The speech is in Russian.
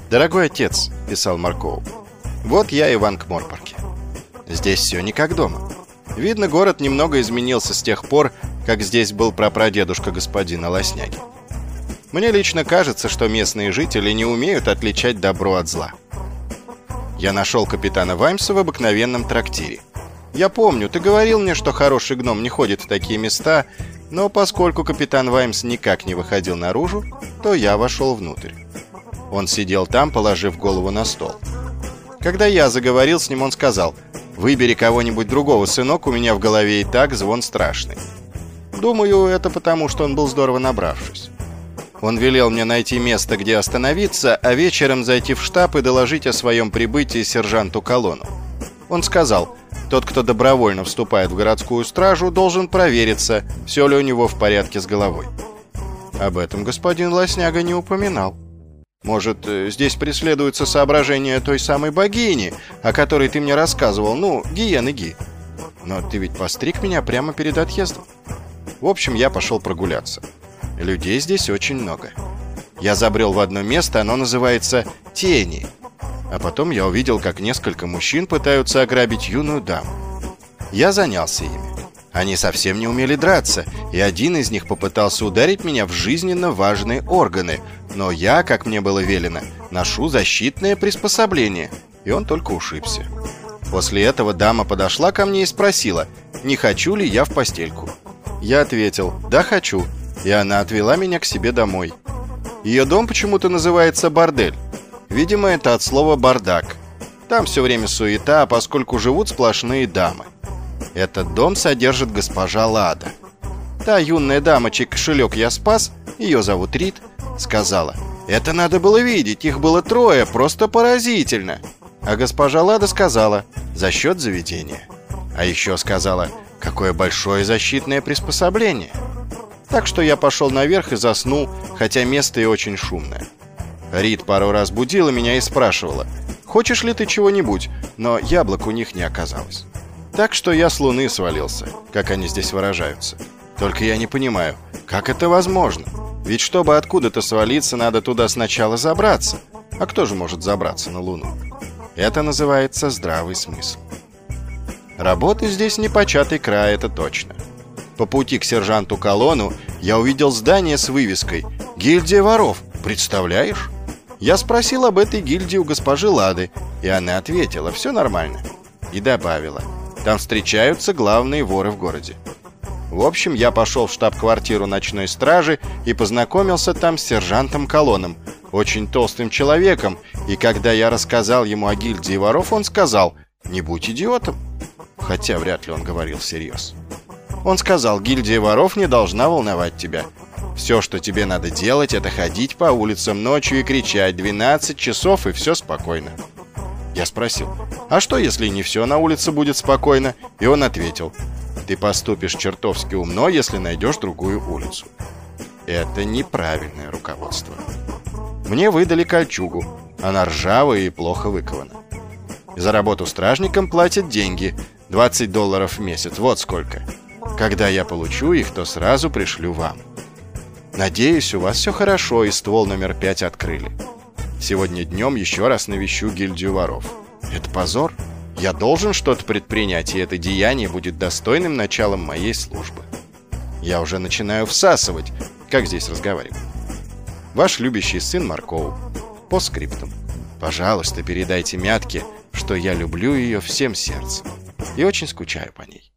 «Дорогой отец», — писал Маркоу, — «вот я и в Анкморпорке. Здесь все не как дома. Видно, город немного изменился с тех пор, как здесь был прапрадедушка господина Лосняги. Мне лично кажется, что местные жители не умеют отличать добро от зла. Я нашел капитана Ваймса в обыкновенном трактире. Я помню, ты говорил мне, что хороший гном не ходит в такие места, но поскольку капитан Ваймс никак не выходил наружу, то я вошел внутрь. Он сидел там, положив голову на стол. Когда я заговорил с ним, он сказал: «Выбери кого-нибудь другого, сынок, у меня в голове и так звон страшный». Думаю, это потому, что он был здорово набравшись. Он велел мне найти место, где остановиться, а вечером зайти в штаб и доложить о своем прибытии сержанту Колону. Он сказал: «Тот, кто добровольно вступает в городскую стражу, должен провериться, все ли у него в порядке с головой». Об этом господин Лосняга не упоминал. Может, здесь преследуется соображение той самой богини, о которой ты мне рассказывал, Гиены Ги. Но ты ведь постриг меня прямо перед отъездом. В общем, я пошел прогуляться. Людей здесь очень много. Я забрел в одно место, оно называется «Тени». А потом я увидел, как несколько мужчин пытаются ограбить юную даму. Я занялся ими. Они совсем не умели драться, и один из них попытался ударить меня в жизненно важные органы. Но я, как мне было велено, ношу защитное приспособление, и он только ушибся. После этого дама подошла ко мне и спросила, не хочу ли я в постельку. Я ответил: «Да, хочу», и она отвела меня к себе домой. Ее дом почему-то называется бордель. Видимо, это от слова «бардак». Там все время суета, а поскольку живут сплошные дамы. Этот дом содержит госпожа Лада. Та юная дама, чей кошелек я спас, ее зовут Рит, сказала: «Это надо было видеть, их было 3, просто поразительно». А госпожа Лада сказала: «За счет заведения». А еще сказала: «Какое большое защитное приспособление». Так что я пошел наверх и заснул, хотя место и очень шумное. Рит пару раз будила меня и спрашивала: «Хочешь ли ты чего-нибудь?» Но яблок у них не оказалось. Так что я с луны свалился, как они здесь выражаются. Только я не понимаю, как это возможно? Ведь чтобы откуда-то свалиться, надо туда сначала забраться. А кто же может забраться на луну? Это называется здравый смысл. Работы здесь непочатый край, это точно. По пути к сержанту Колону я увидел здание с вывеской «Гильдия воров». Представляешь? Я спросил об этой гильдии у госпожи Лады, и она ответила: «Все нормально». И добавила: «Там встречаются главные воры в городе». В общем, я пошел в штаб-квартиру ночной стражи и познакомился там с сержантом Колоном, очень толстым человеком, и когда я рассказал ему о гильдии воров, он сказал: «Не будь идиотом». Хотя вряд ли он говорил всерьез. Он сказал: «Гильдия воров не должна волновать тебя. Все, что тебе надо делать, это ходить по улицам ночью и кричать 12 часов, и все спокойно». Я спросил: «А что, если не все на улице будет спокойно?» И он ответил: «Ты поступишь чертовски умно, если найдешь другую улицу». Это неправильное руководство. Мне выдали кольчугу. Она ржавая и плохо выкована. За работу стражникам платят деньги, $20 в месяц, вот сколько. Когда я получу их, то сразу пришлю вам. Надеюсь, у вас все хорошо, и ствол номер 5 открыли. Сегодня днем еще раз навещу гильдию воров. Это позор. Я должен что-то предпринять, и это деяние будет достойным началом моей службы. Я уже начинаю всасывать, как здесь разговариваю. Ваш любящий сын Маркоу. По скриптум. Пожалуйста, передайте Мятке, что я люблю ее всем сердцем и очень скучаю по ней.